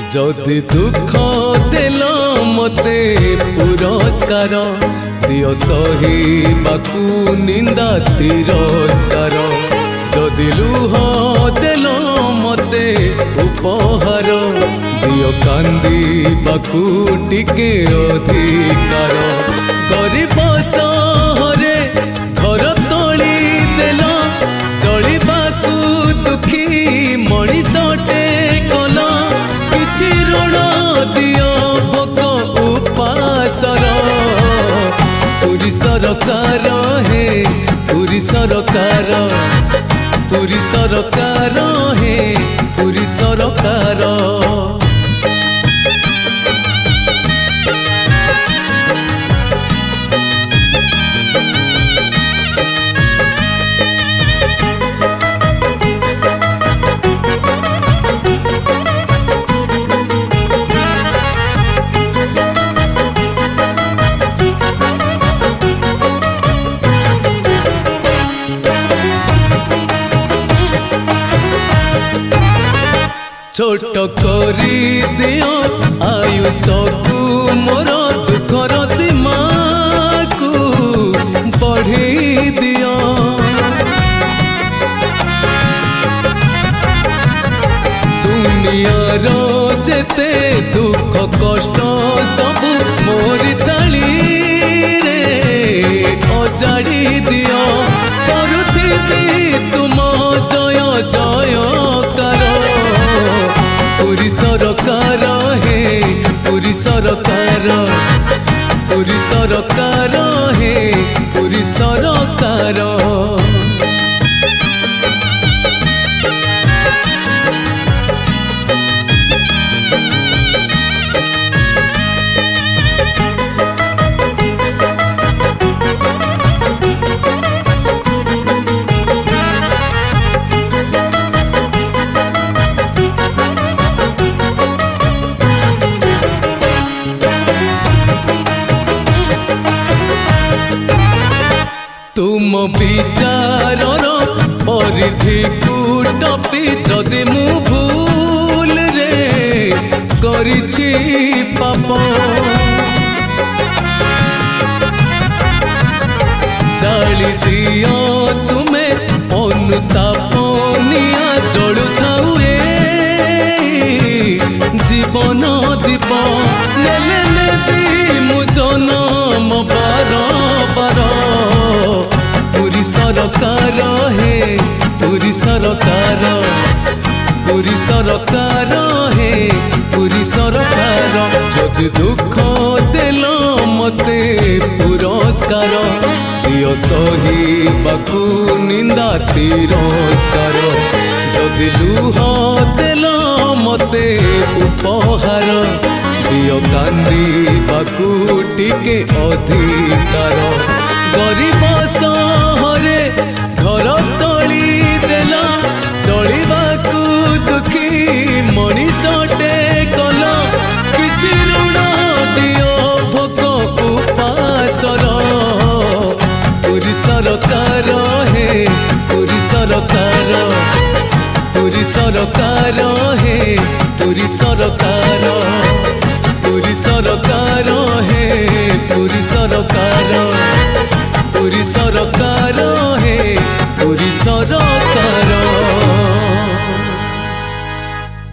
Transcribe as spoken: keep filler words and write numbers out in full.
जदि दुख देल मते पुरस्कार दियो सहिबाकु निंदा तिरस्कार जदि लुह देल मते उपहार दियो कांदीबाकु टिके अधिकार गरीब सहरे घर तोली देल चलिबाकु दुखी मनीषटे कल किछि ऋण दियो भोक उपासर पुरी सरकार हे पुरी सरकार पुरी सरकार हे पुरी सरकार छोट करी दियो आयुष को मोर दुखर सीमा को बढ़ी दियो दुनियार जेते दुख कष्ट सब मोरी थाली रे अजाड़ी दियो करुथिबी तुम जय जय कर पुरी सरकार हे पुरी सरकार पुरी सरकार हे पुरी सरकार तुम विचार परिधि को टपी जदि मु भूल रे करिछि पाप जाली दियो तुमे अनुताप निया जड़ु थाउ जीवन दीप नेले नेबी मु जनम बार बार पुरी सरकार हे पुरी सरकार पुरी सरकार हे पुरी सरकार जदि दुख देल मते पुरस्कार दियो सहिबाकु निंदा तिरस्कार जदि लुह देल मते उपहार दियो कांदीबाकु टिके अधिकार गरीब सहरे घर तोली देल चलिबाकु दुखी मनीषटे कल किछि ऋण दियो भोक उपासर पुरी सरकार हे पुरी सरकार पुरी सरकार हे पुरी सरकार पुरी सरकार हे पुरी सरकार।